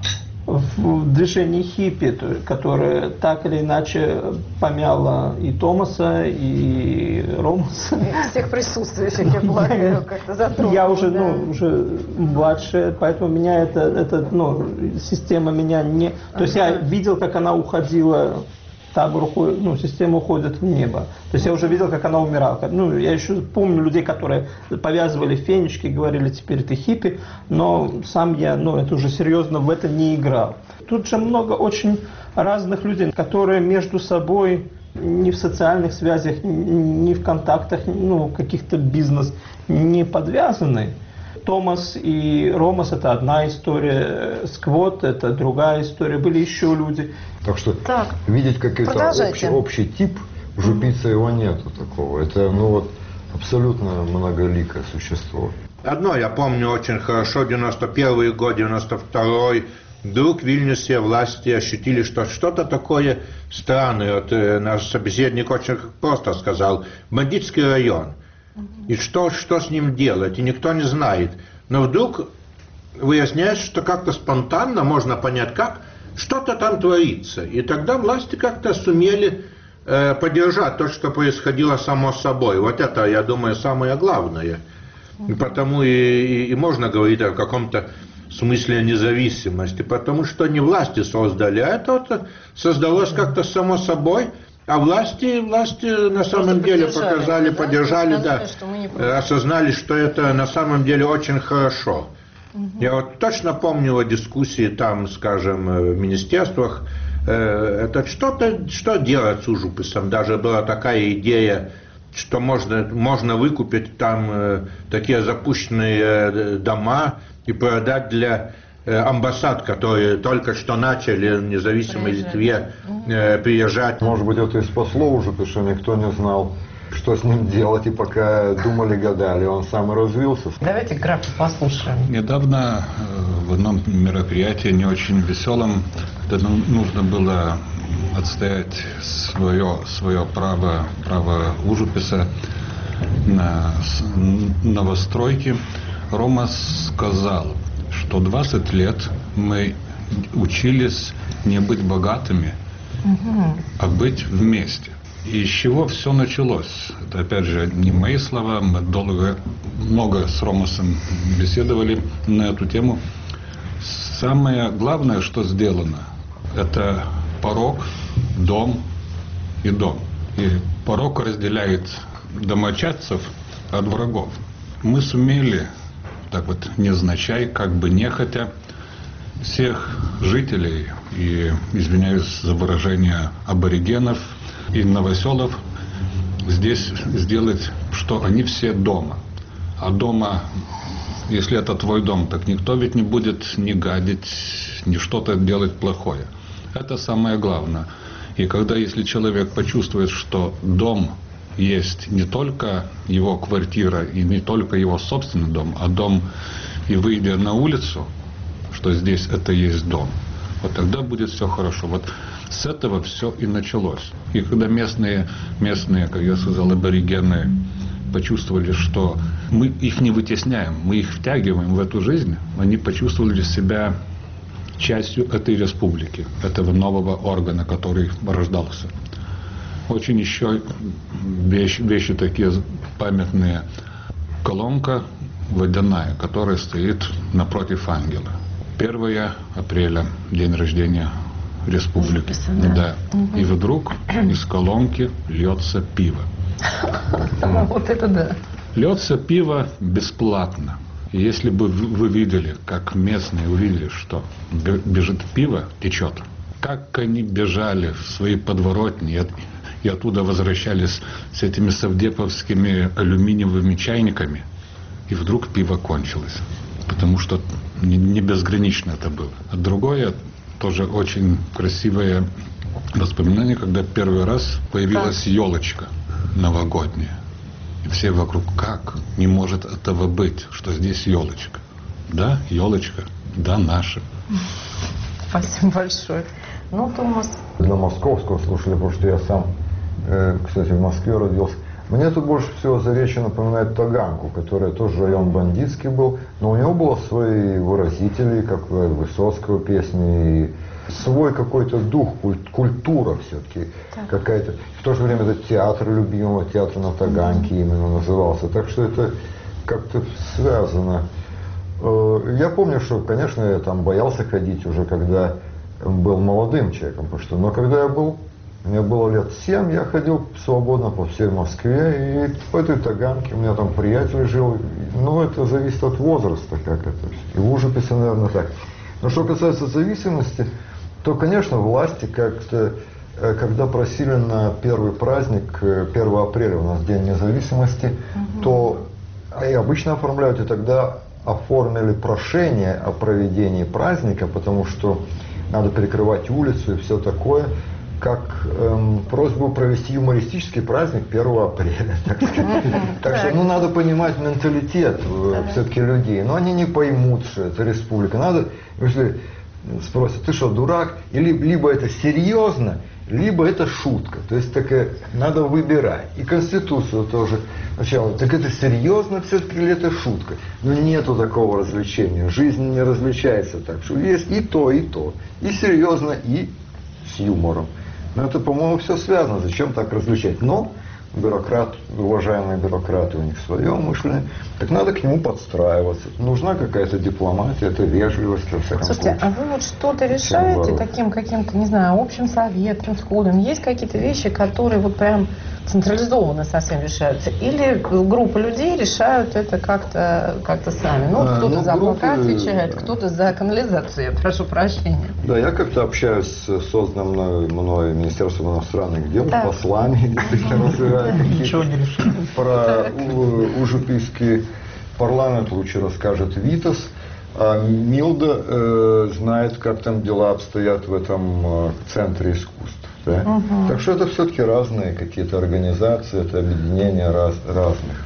в движении хиппи, которое так или иначе помяло и Томаса, и Ромаса. И всех присутствующих, я полагаю, как-то затронуло. Я уже, да. ну, уже младше, поэтому меня это, это, ну, система меня не... То ага. есть я видел, как она уходила... Табор уходит, ну, система уходит в небо. То есть я уже видел, как она умирала. Ну, я еще помню людей, которые повязывали фенечки, говорили, теперь ты хиппи, но сам я, ну, это уже серьезно в это не играл. Тут же много очень разных людей, которые между собой ни в социальных связях, ни в контактах, ну, каких-то бизнес не подвязаны. Томас и Ромас – это одна история, Сквот – это другая история, были еще люди. Так что так, видеть какой-то общий, общий тип, в Жупице его нету такого. Это, ну, вот, абсолютно многоликое существо. Одно я помню очень хорошо, девяносто первый год, девяносто второй, вдруг в Вильнюсе власти ощутили, что что-то такое странное. Вот наш собеседник очень просто сказал – бандитский район. И что, что с ним делать, и никто не знает. Но вдруг выясняется, что как-то спонтанно можно понять, как что-то там творится. И тогда власти как-то сумели э, поддержать то, что происходило само собой. Вот это, я думаю, самое главное. И потому и, и, и можно говорить о каком-то смысле независимости. Потому что не власти создали, а это вот создалось как-то само собой. А власти, власти на самом деле показали, да? поддержали, да, да, осознали, что это на самом деле очень хорошо. Угу. Я вот точно помню о дискуссии там, скажем, в министерствах, это что-то, что делать с Ужуписом. Даже была такая идея, что можно, можно выкупить там такие запущенные дома и продать для амбассад, которые только что начали в независимой Литве э, приезжать. Может быть, это и спасло уже, потому что никто не знал, что с ним делать, и пока думали, гадали, он сам и развился. Давайте графа послушаем. Недавно в одном мероприятии, не очень веселом, когда нужно было отстоять свое, свое право, право Ужуписа на новостройки, Рома сказал, что двадцать лет мы учились не быть богатыми, угу. а быть вместе. И с чего все началось? Это, опять же, не мои слова, мы долго, много с Ромасом беседовали на эту тему. Самое главное, что сделано, это порог, дом и дом. И порог разделяет домочадцев от врагов. Мы сумели, так вот, невзначай, как бы нехотя, всех жителей, и, извиняюсь за выражение, аборигенов и новоселов, здесь сделать, что они все дома. А дома, если это твой дом, так никто ведь не будет ни гадить, ни что-то делать плохое. Это самое главное. И когда, если человек почувствует, что дом есть не только его квартира и не только его собственный дом, а дом, и выйдя на улицу, что здесь это есть дом, вот тогда будет все хорошо. Вот с этого все и началось. И когда местные, местные, как я сказал, аборигены почувствовали, что мы их не вытесняем, мы их втягиваем в эту жизнь, они почувствовали себя частью этой республики, этого нового органа, который рождался. Очень еще вещи, вещи такие памятные. Колонка водяная, которая стоит напротив ангела. первое апреля, день рождения республики. Да. Угу. И вдруг из колонки льется пиво. Вот это да. Льется пиво бесплатно. И если бы вы видели, как местные увидели, что бежит пиво, течет, как они бежали в свои подворотни и оттуда возвращались с этими совдеповскими алюминиевыми чайниками, и вдруг пиво кончилось. Потому что не безгранично это было. А другое, тоже очень красивое воспоминание, когда первый раз появилась елочка новогодняя. И все вокруг, как не может этого быть, что здесь елочка? Да, елочка, да, наша. Спасибо большое. Ну, Томас. Для московского слушали, потому что я сам, э, кстати, в Москве родился. Мне тут больше всего Заречье напоминает Таганку, которая тоже район бандитский был, но у него было свои выразители, как в Высоцкого песни, и свой какой-то дух, культура все-таки какая-то. В то же время это театр любимого, театр на Таганке именно назывался. Так что это как-то связано. Я помню, что, конечно, я там боялся ходить уже, когда был молодым человеком, потому что, но когда я был, мне было лет семь, я ходил свободно по всей Москве, и по этой Таганке у меня там приятель жил. Ну, это зависит от возраста, как это. И в Ужуписе, наверное, так. Но что касается зависимости, то, конечно, власти как-то, когда просили на первый праздник, первого апреля у нас День независимости, угу. то и обычно оформляют, и тогда оформили прошение о проведении праздника, потому что надо перекрывать улицу и все такое, как эм, просьбу провести юмористический праздник первого апреля. Так сказать. Так что, ну, надо понимать менталитет все-таки людей. Но они не поймут, что это республика. Надо, если спросят, ты что, дурак? Или либо это серьезно, либо это шутка. То есть так, надо выбирать. И Конституцию тоже. Сначала, так это серьезно все-таки или это шутка? Но нету такого развлечения. Жизнь не различается так, что есть и то, и то. И серьезно, и с юмором. Но это, по-моему, все связано. Зачем так различать? Но бюрократ, уважаемые бюрократы, у них свое мышление. Так надо к нему подстраиваться. Нужна какая-то дипломатия, это вежливость. Во всяком Слушайте, случае. а вы вот что-то решаете таким каким-то, не знаю, общим советом, сходом? Есть какие-то вещи, которые вот прям централизованно совсем решаются? Или группа людей решают это как-то как-то сами? Ну, вот кто-то ну, за группы... облака отвечает, кто-то за канализацию, я прошу прощения. Да, я как-то общаюсь с созданным мной Министерством иностранных дел, да. послами, действительно называют. Ничего не решили. Про Ужупийский парламент лучше расскажет Витас. А Милда э, знает, как там дела обстоят в этом э, центре искусств. Да? Угу. Так что это все-таки разные какие-то организации, это объединения раз, разных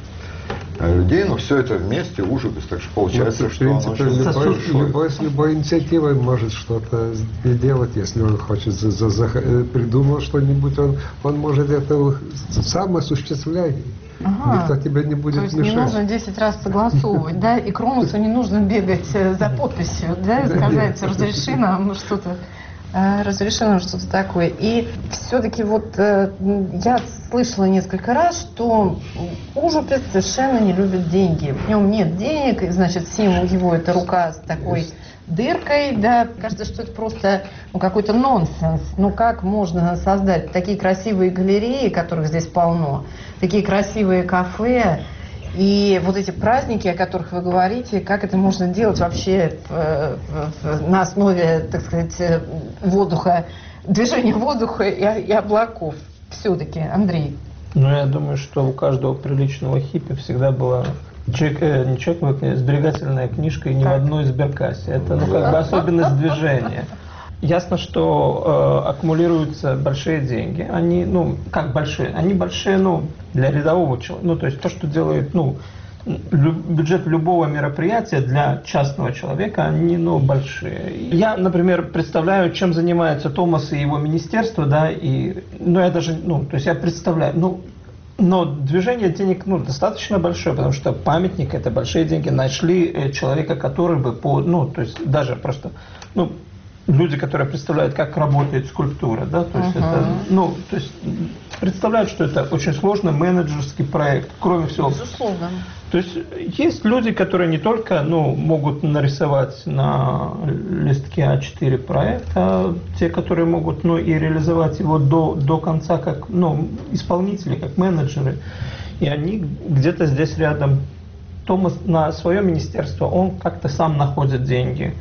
людей, но все это вместе, ужас, так что получается, ну, в что принципе, он очень любой, большой. любой, с любой инициативой может что-то делать, если он хочет, за, за, за, придумал что-нибудь, он, он может это сам осуществлять. Ага. Никто тебе не будет То есть мешать. не нужно десять раз согласовывать, да, и Кронусу не нужно бегать за подписью, да, и сказать, разреши нам что-то. Разреши нам что-то такое. И все-таки вот э, я слышала несколько раз, что Ужупис совершенно не любит деньги. В нем нет денег, и, значит, символ его — это рука с такой дыркой, да, кажется, что это просто ну, какой-то нонсенс. Ну как можно создать такие красивые галереи, которых здесь полно, такие красивые кафе, и вот эти праздники, о которых вы говорите, как это можно делать вообще в, в, на основе, так сказать, воздуха, движения воздуха и, и облаков все-таки, Андрей? Ну, я думаю, что у каждого приличного хиппи всегда была чек, э, не чековая, сберегательная книжка и ни в одной сберкассе. Это ну, как бы особенность движения. Ясно, что э, аккумулируются большие деньги. Они, ну, как большие? Они большие, ну, для рядового человека. Ну, то есть то, что делает, ну, лю, бюджет любого мероприятия для частного человека, они, ну, большие. Я, например, представляю, чем занимается Томас и его министерство, да, и, ну, я даже, ну, то есть я представляю, ну, но движение денег, ну, достаточно большое, потому что памятник — это большие деньги. Нашли человека, который бы по, ну, то есть даже просто, ну, люди, которые представляют, как работает скульптура, да, то есть uh-huh. это, ну, то есть представляют, что это очень сложный менеджерский проект, кроме всего. Безусловно. То есть есть люди, которые не только, ну, могут нарисовать на листке а четыре проект, а те, которые могут, ну, и реализовать его до, до конца как, ну, исполнители, как менеджеры. И они где-то здесь рядом. Томас на свое министерство, он как-то сам находит деньги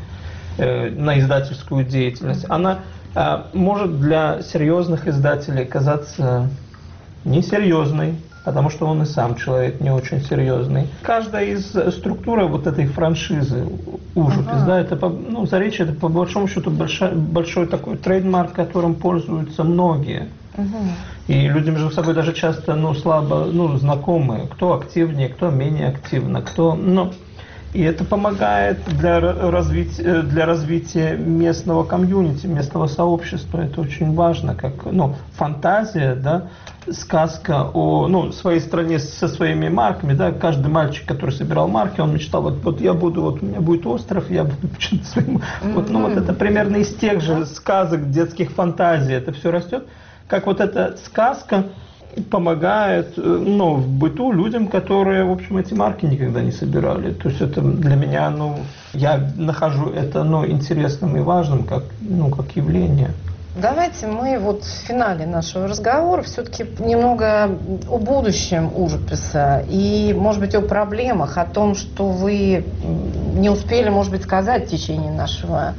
на издательскую деятельность. Она а, может для серьезных издателей казаться несерьезной, потому что он и сам человек не очень серьезный. Каждая из структур вот этой франшизы Ужупис, ага. да, это, ну, Заречье, это по большому счету большой, большой такой трейдмарк, которым пользуются многие. Угу. И люди между собой даже часто, ну, слабо, ну, знакомы, кто активнее, кто менее активно, кто, ну, и это помогает для развития, для развития местного комьюнити, местного сообщества. Это очень важно, как, ну, фантазия, да, сказка о, ну, своей стране со своими марками, да, каждый мальчик, который собирал марки, он мечтал, вот, вот я буду, вот у меня будет остров, я буду почему-то своим, mm-hmm. вот, ну, вот это примерно из тех же сказок, детских фантазий, это все растет, как вот эта сказка помогает, ну, в быту людям, которые, в общем, эти марки никогда не собирали. То есть это для меня, ну, я нахожу это, ну, интересным и важным, как, ну, как явление. Давайте мы вот в финале нашего разговора все-таки немного о будущем Ужуписа и, может быть, о проблемах, о том, что вы не успели, может быть, сказать в течение нашего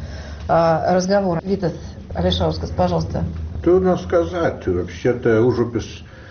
э, разговора. Витас Алишаускас, пожалуйста. Трудно сказать. Вообще-то Ужупис,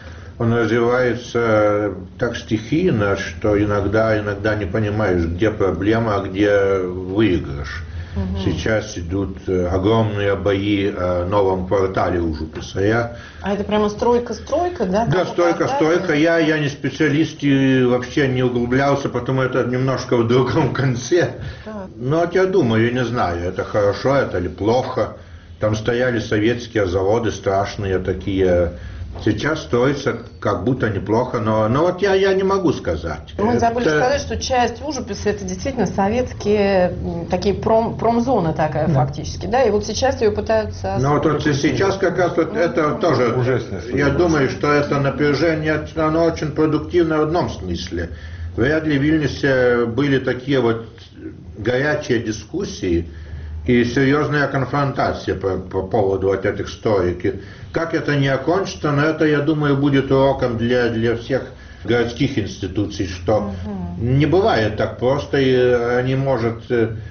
он развивается так стихийно, что иногда, иногда не понимаешь, где проблема, а где выигрыш. Угу. Сейчас идут огромные бои о новом квартале Ужуписа. Я... А это прямо стройка-стройка, да? Да, стройка-стройка. Я, я не специалист и вообще не углублялся, потому это немножко в другом конце. Так. Но вот я думаю, я не знаю, это хорошо, это ли плохо. Там стояли советские заводы страшные такие. Сейчас строится как будто неплохо, но, но вот я, я не могу сказать. Мы забыли это... сказать, что часть Ужуписа — это действительно советские такие пром, промзона такая, да, фактически, да, и вот сейчас ее пытаются... Ну вот, вот сейчас как раз вот это тоже, я думаю, что это напряжение, оно очень продуктивно в одном смысле. Вряд ли в Вильнюсе были такие вот горячие дискуссии и серьезная конфронтация по, по поводу вот этих строек. Как это не окончится, но это, я думаю, будет уроком для, для всех городских институций, что угу. не бывает так просто, и они могут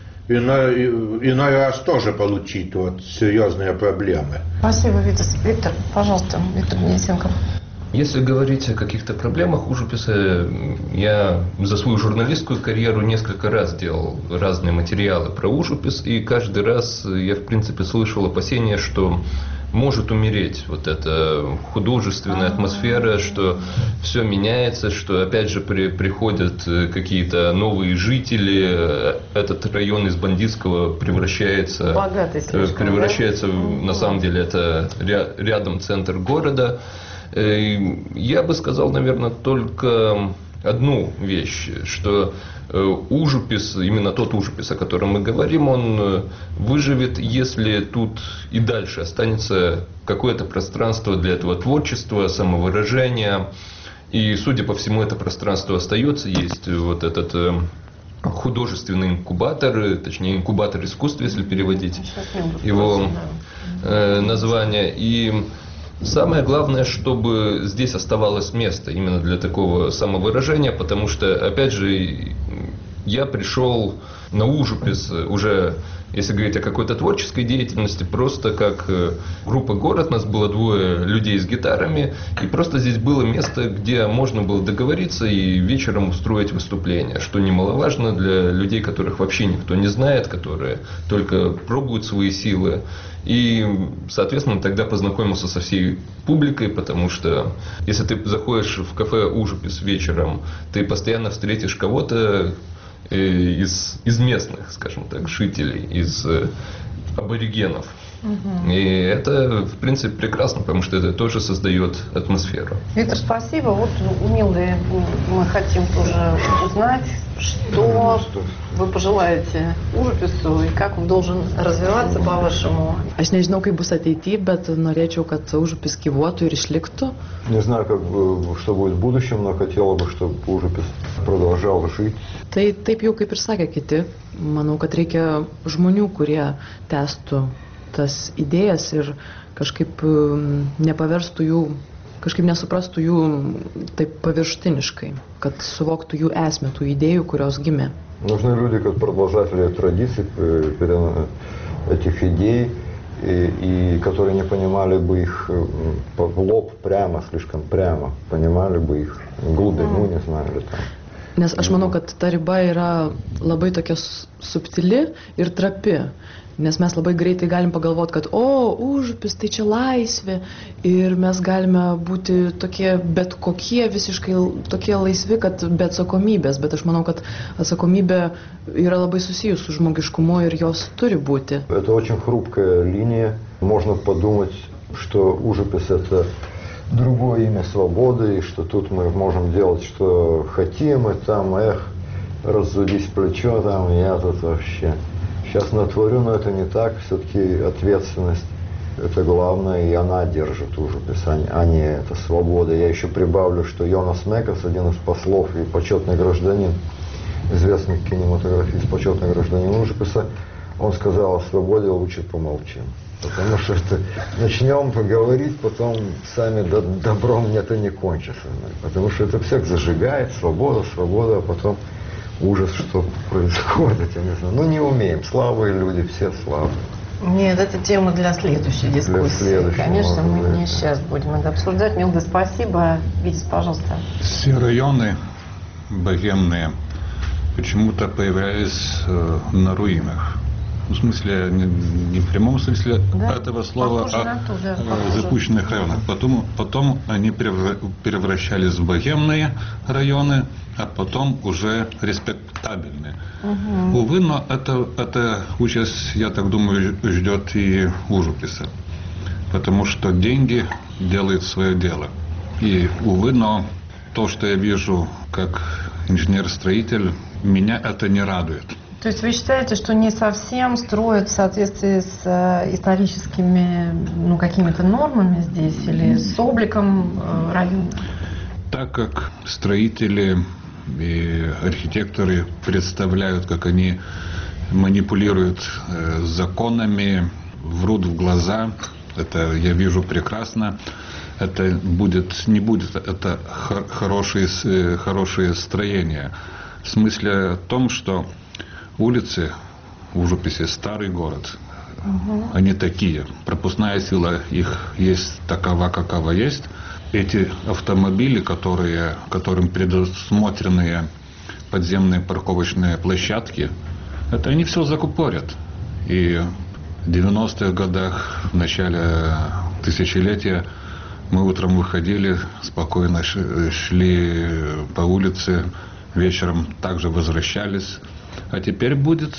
иной, иной раз тоже получить вот серьезные проблемы. Спасибо, Витас. Виктор, пожалуйста, Виктор Денисенко. Если говорить о каких-то проблемах Ужуписа, я за свою журналистскую карьеру несколько раз делал разные материалы про Ужупис, и каждый раз я, в принципе, слышал опасения, что может умереть вот эта художественная атмосфера, что все меняется, что опять же при, приходят какие-то новые жители, этот район из бандитского превращается, Богатый слишком, превращается да? на самом деле это ря, рядом центр города. Я бы сказал, наверное, только одну вещь, что Ужупис, именно тот Ужупис, о котором мы говорим, он выживет, если тут и дальше останется какое-то пространство для этого творчества, самовыражения. И, судя по всему, это пространство остается. Есть вот этот художественный инкубатор, точнее инкубатор искусства, если переводить его название. И самое главное, чтобы здесь оставалось место именно для такого самовыражения, потому что, опять же, я пришел на Ужупис уже, если говорить о какой-то творческой деятельности, просто как группа «Город», нас было двое людей с гитарами, и просто здесь было место, где можно было договориться и вечером устроить выступление, что немаловажно для людей, которых вообще никто не знает, которые только пробуют свои силы. И, соответственно, тогда познакомился со всей публикой, потому что если ты заходишь в кафе «Ужупис» вечером, ты постоянно встретишь кого-то из, из местных, скажем так, жителей, из аборигенов. Угу. И это, в принципе, прекрасно, потому что это тоже создает атмосферу. Виктор, спасибо. Вот у Милды мы хотим тоже узнать, что вы пожелаете Ужупису и как он должен развиваться, по-вашему. Aš nežinau, kaip bus ateityje, bet norėčiau, kad Užupis gyvuotų ir išliktų. Не знаю, как, что будет в будущем, но хотела бы, чтобы Ужупис продолжал жить. Tai taip jau kaip ir sakė kiti, manau, kad reikia žmonių, kurie tęstų tas idėjas ir kažkaip nepaverstų jų, kažkaip nesuprastų jų taip paviršutiniškai, kad suvoktų jų esmę, tų idėjų, kurios gimė. Нужны люди, как продолжатели традиций этих идей, и, и которые не понимали бы их в лоб прямо, слишком прямо, понимали бы их глубину, не знали там. Nes aš manau, kad ta riba yra labai tokia subtili ir trapi. Nes mes labai greitai galim pagalvoti, kad o, Užupis, tai čia laisvė ir mes galime būti tokie bet kokie, visiškai tokie laisvi, kad be atsakomybės. Bet aš manau, kad atsakomybė yra labai susijus su žmogiškumu ir jos turi būti. Это очень хрупкая линия. Можно подумать, что Ужупис – это другое имя свободы, и что тут мы можем делать, что хотим, и там, эх, раззудись плечо, там, я тут вообще сейчас натворю, но это не так, все-таки ответственность – это главное, и она держит Ужупис, а не это свобода. Я еще прибавлю, что Йонас Мекас, один из послов и почетный гражданин, известный кинематографист, почетный гражданин Ужуписа, он сказал, о свободе лучше помолчим. Потому что это, начнем поговорить, потом сами добром это не кончится. Потому что это всех зажигает, свобода, свобода, а потом ужас, что происходит, я не знаю. Ну, не умеем, слабые люди, все слабые. Нет, это тема для следующей дискуссии. Для Конечно, мы быть, не да. сейчас будем это обсуждать. Милда, спасибо. Витя, пожалуйста. Все районы богемные почему-то появлялись э, на руинах. В смысле, не, не в прямом смысле да? этого слова, похоже а то, да, в запущенных районах. Потом, потом они превращались в богемные районы, а потом уже респектабельные. Угу. Увы, но это, это участь, я так думаю, ждет и Ужуписа. Потому что деньги делают свое дело. И, увы, но то, что я вижу как инженер-строитель, меня это не радует. То есть вы считаете, что не совсем строят в соответствии с э, историческими ну, какими-то нормами здесь или с обликом э, района? Так как строители и архитекторы представляют, как они манипулируют э, законами, врут в глаза, это я вижу прекрасно. Это будет, не будет это хорошие, хорошие строения. В смысле в том, что улицы в Ужуписе, старый город, угу. они такие. Пропускная сила их есть такова, какова есть. эти автомобили, которые, которым предусмотрены подземные парковочные площадки, это они все закупорят. И в девяностых годах, в начале тысячелетия, мы утром выходили, спокойно шли по улице, вечером также возвращались. А теперь будет,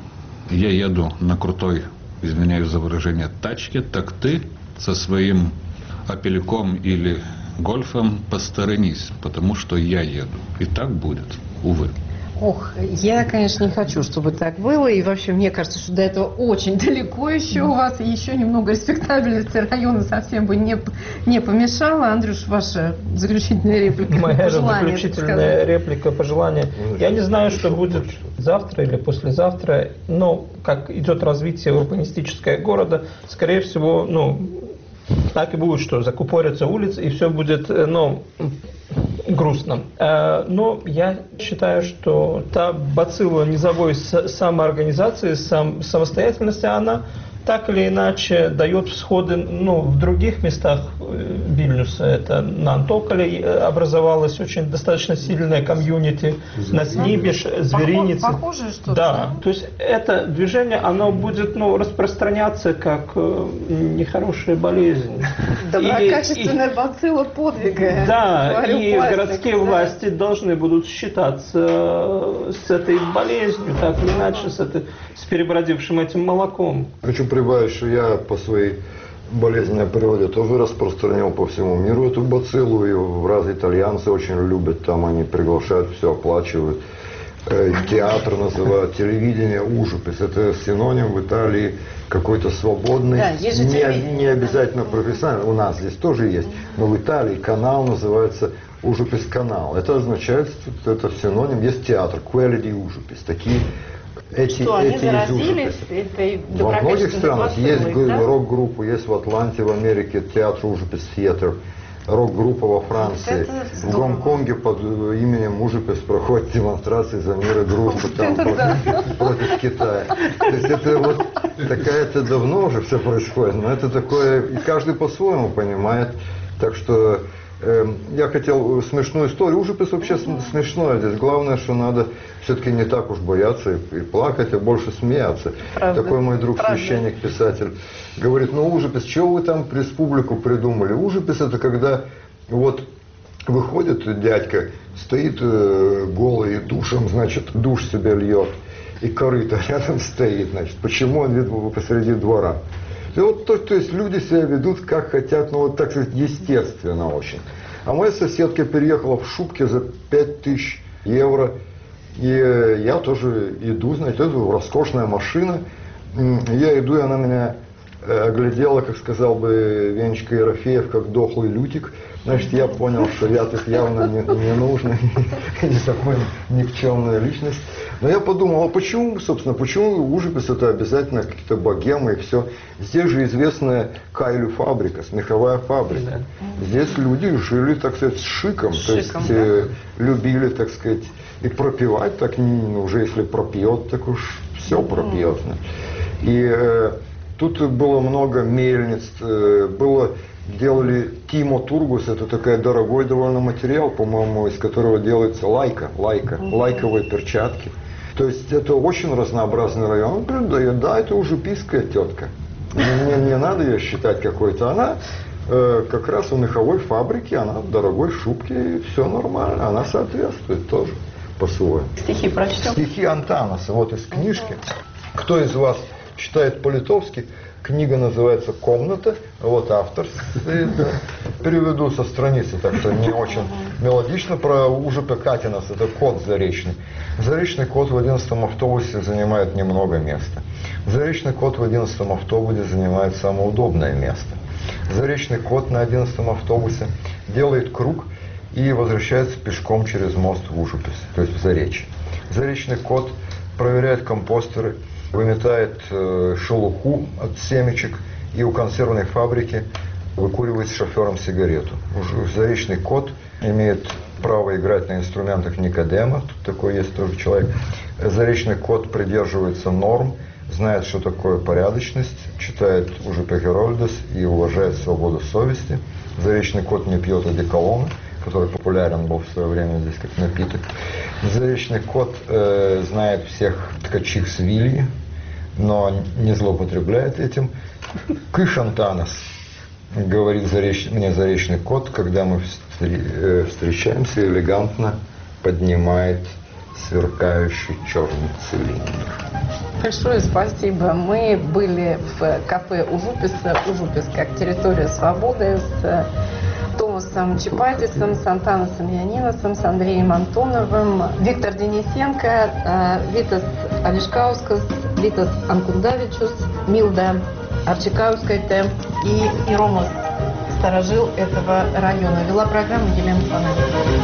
я еду на крутой, извиняюсь за выражение, тачке, так ты со своим опельком или гольфом посторонись, потому что я еду. И так будет, увы. Ох, я, конечно, не хочу, чтобы так было. И вообще, мне кажется, что до этого очень далеко еще у вас. И еще немного респектабельности района совсем бы не, не помешало. Андрюш, ваша заключительная реплика, Моя пожелание. заключительная реплика, пожелание. Я не знаю, что будет завтра или послезавтра, но как идет развитие урбанистического города, скорее всего, ну, так и будет, что закупорятся улицы, и все будет, ну, грустно. Но я считаю, что та бацилла низовой самоорганизации, сам, самостоятельности, она так или иначе дает всходы, ну, в других местах Вильнюса. Это на Антоколе образовалась очень достаточно сильная комьюнити, на Снибиш, Зверинице. Похоже, что да, то есть это движение, оно будет, ну, распространяться как э, нехорошая болезнь. Доброкачественная бацилла подвига. Да, и городские власти должны будут считаться с этой болезнью, так или иначе, с, этой, с перебродившим этим молоком. Хочу прибавить, что я по своей болезненной природе тоже распространил по всему миру эту бациллу, и в раз итальянцы очень любят, там они приглашают, все оплачивают. Театр называют, телевидение, ужипис. Это синоним в Италии какой-то свободный, да, не, не обязательно профессиональный. У нас здесь тоже есть, но в Италии канал называется ужипис канал. Это означает, что это синоним, есть театр, quelli di ужипис. Такие эти, что, эти они заразились этой во многих странах есть да? рок-группа, есть в Атланте, в Америке театр ужипис театр. Рок-группа во Франции. В Гонконге под именем Ужипис проходят демонстрации за мир и дружбу там против, против Китая. То есть это вот такая, это давно уже все происходит, но это такое, и каждый по-своему понимает. Так что э, я хотел смешную историю. Ужипис вообще смешное. Здесь главное, что надо все-таки не так уж бояться и, и плакать, а больше смеяться. Правда. Такой мой друг, Правда. священник, писатель, говорит, ну ужипис, чего вы там республику придумали? Ужипис это когда вот выходит дядька, стоит э, голый душем, значит, душ себе льет, и корыто рядом стоит, значит, почему он видно посреди двора? И вот то, то есть люди себя ведут как хотят, ну вот так сказать, естественно очень. А моя соседка переехала в шубке за пять тысяч евро, и я тоже иду, знаете, это роскошная машина, я иду, и она меня оглядела, как сказал бы Венечка Ерофеев, как дохлый лютик. Значит, я понял, что я тут явно не, не нужный, не такой никчемная личность. Но я подумал, а почему, собственно, почему ужипис это обязательно какие-то богемы и все? Здесь же известная Кайлю фабрика, смеховая фабрика. Здесь люди жили, так сказать, с шиком, с то шиком, есть да? э, любили, так сказать, и пропивать, так ну, уже если пропьет, так уж все пропьет. И э, тут было много мельниц, э, было... Делали Тимо Тургус, это такой дорогой довольно материал, по-моему, из которого делается лайка, лайка, mm-hmm. лайковые перчатки. То есть это очень разнообразный район. Он говорит, да, это ужиписская тетка. Мне не надо ее считать какой-то. Она э, как раз у меховой фабрики, она в дорогой шубке, и все нормально. Она соответствует тоже по-своему. Стихи прочтем. Стихи Антанаса, вот из книжки. Кто из вас читает по-литовски? Книга называется «Комната», вот автор. Переведу со страницы, так что не очень мелодично, про ужипе Катинас, это кот заречный. Заречный кот в одиннадцатом автобусе занимает немного места. Заречный кот в одиннадцатом автобусе занимает самое удобное место. Заречный кот на одиннадцатом автобусе делает круг и возвращается пешком через мост в Ужипис, то есть в Заречье. Заречный кот проверяет компостеры, выметает э, шелуху от семечек и у консервной фабрики выкуривает с шофером сигарету. Уже заречный кот имеет право играть на инструментах Никодема, тут такой есть тоже человек. Заречный кот придерживается норм, знает, что такое порядочность, читает Ужупе Герольдес и уважает свободу совести. Заречный кот не пьет одеколона, который популярен был в свое время здесь как напиток. Заречный кот э, знает всех ткачих с Вильи, но не злоупотребляет этим. Кышантанас, говорит зареч... мне Заречный кот, когда мы встречаемся, элегантно поднимает сверкающий черный цилиндр. Большое спасибо. Мы были в кафе Ужуписа. Ужупис как территория свободы с Томасом Чипатисом, с Антанасом Яниносом, с Андреем Антоновым, Виктор Денисенко, Витас Алишкаускас, Витас Анкундавичус, Милда Арчикаускайте и, и Рома, старожил этого района. Вела программу Елена Фонарь.